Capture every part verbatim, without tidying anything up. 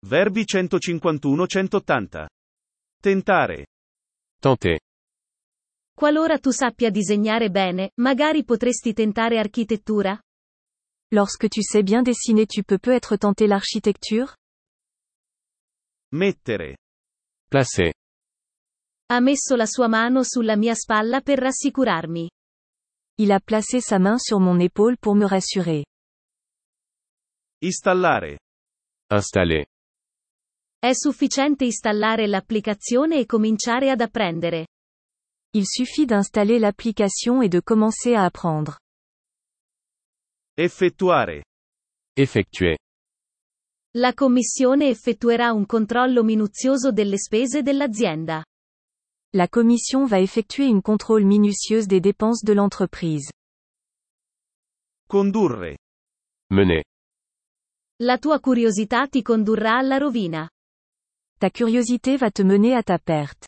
Verbi centocinquantuno centottanta. Tentare. Tenter. Qualora tu sappia disegnare bene, magari potresti tentare architettura? Lorsque tu sais bien dessiner, tu peux peut-être tenter l'architecture? Mettere. Placer. Ha messo la sua mano sulla mia spalla per rassicurarmi. Il a placé sa main sur mon épaule pour me rassurer. Installare. Installer. È sufficiente installare l'applicazione e cominciare ad apprendere. Il suffit d'installer l'application et de commencer à apprendre. Effettuare. Effectuer. La commissione effettuerà un controllo minuzioso delle spese dell'azienda. La commission va effectuer une contrôle minutieuse des dépenses de l'entreprise. Condurre. Mener. La tua curiosità ti condurrà alla rovina. Ta curiosité va te mener à ta perte.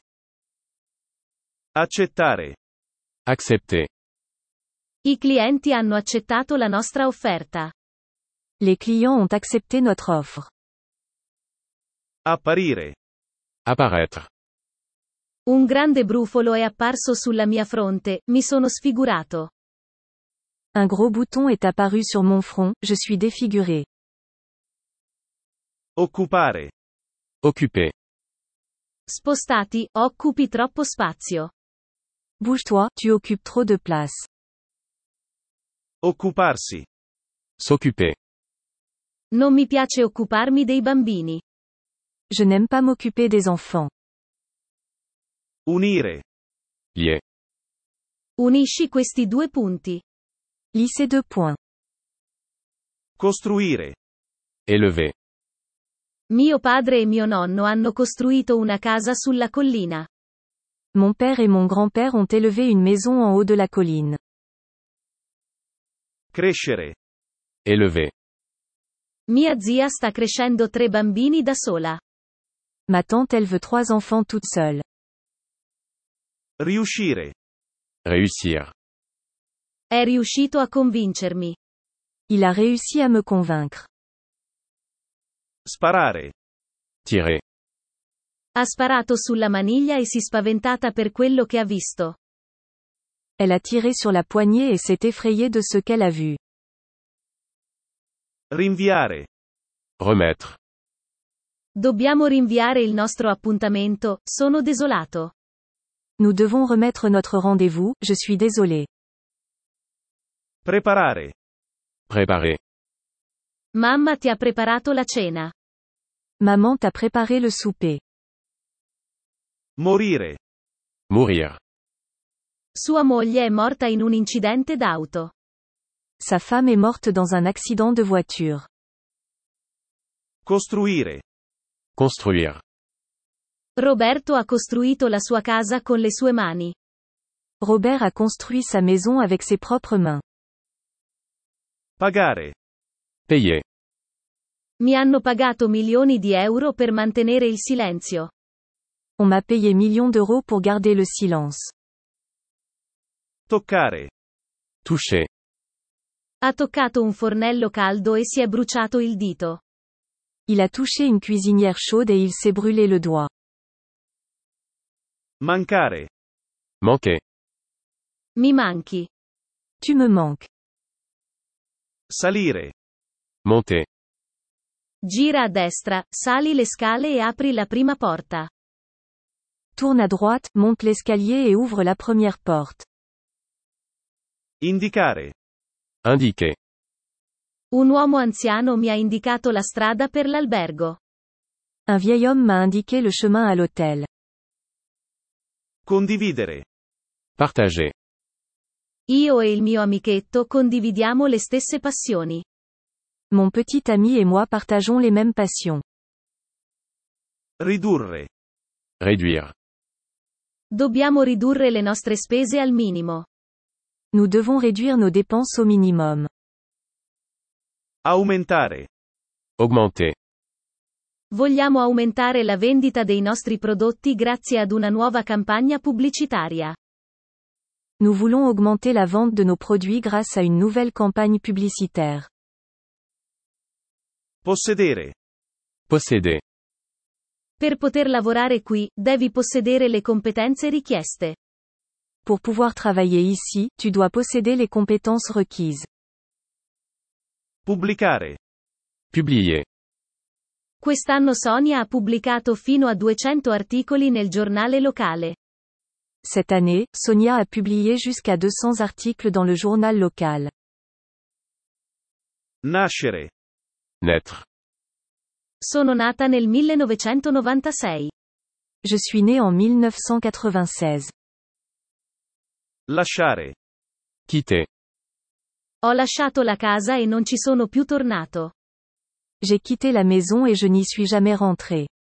Accettare. Accepter. I clienti hanno accettato la nostra offerta. Les clients ont accepté notre offre. Apparire. Apparaître. Un grande brufolo è apparso sulla mia fronte, mi sono sfigurato. Un gros bouton est apparu sur mon front, je suis défiguré. Occupare. Occuper. Spostati, occupi troppo spazio. Bouge-toi, tu occupes trop de place. Occuparsi. S'occuper. Non mi piace occuparmi dei bambini. Je n'aime pas m'occuper des enfants. Unire. Lier. Unisci questi due punti. Lis ces deux points. Costruire. Élever. Mio padre e mio nonno hanno costruito una casa sulla collina. Mon père et mon grand-père ont élevé une maison en haut de la colline. Crescere. Élever. Mia zia sta crescendo tre bambini da sola. Ma tante élève trois enfants toute seule. Riuscire. Réussir. È riuscito a convincermi. Il a réussi à me convaincre. Sparare. Tirer. Ha sparato sulla maniglia e si spaventata per quello che ha visto. Elle a tiré sur la poignée et s'est effrayée de ce qu'elle a vu. Rinviare. Remettre. Dobbiamo rinviare il nostro appuntamento, sono desolato. Nous devons remettre notre rendez-vous, je suis désolé. Preparare. Préparer. Mamma ti ha preparato la cena. Maman t'a préparé le souper. Morire. Mourir. Sua moglie è morta in un incidente d'auto. Sa femme est morte dans un accident de voiture. Costruire. Construire. Roberto ha costruito la sua casa con le sue mani. Robert a construit sa maison avec ses propres mains. Pagare. Payer. Mi hanno pagato milioni di euro per mantenere il silenzio. On m'a payé millions d'euros pour garder le silence. Toccare. Toucher. Ha toccato un fornello caldo e si è bruciato il dito. Il a touché une cuisinière chaude et il s'est brûlé le doigt. Mancare. Manquer. Mi manchi. Tu me manques. Salire. Monter. Gira a destra, sali le scale e apri la prima porta. Tourne à droite, monte l'escalier et ouvre la première porte. Indicare. Indiquer. Un uomo anziano mi ha indicato la strada per l'albergo. Un vieil homme m'a indiqué le chemin à l'hôtel. Condividere. Partager. Io e il mio amichetto condividiamo le stesse passioni. Mon petit ami et moi partageons les mêmes passions. Ridurre. Réduire. Dobbiamo ridurre le nostre spese al minimo. Nous devons réduire nos dépenses au minimum. Aumentare. Augmenter. Vogliamo aumentare la vendita dei nostri prodotti grazie ad una nuova campagna pubblicitaria. Nous voulons augmenter la vente de nos produits grâce à une nouvelle campagne publicitaire. Possedere. Posséder. Per poter lavorare qui, devi possedere le competenze richieste. Pour pouvoir travailler ici, tu dois posséder les compétences requises. Pubblicare. Publier. Quest'anno Sonia ha pubblicato fino a duecento articoli nel giornale locale. Cette année, Sonia a publié jusqu'à deux cents articles dans le journal local. Nascere. Naître. Sono nata nel millenovecentonovantasei. Je suis née en mille neuf cent quatre-vingt-seize. Lasciare. Quitter. Ho lasciato la casa e non ci sono più tornato. J'ai quitté la maison et je n'y suis jamais rentré.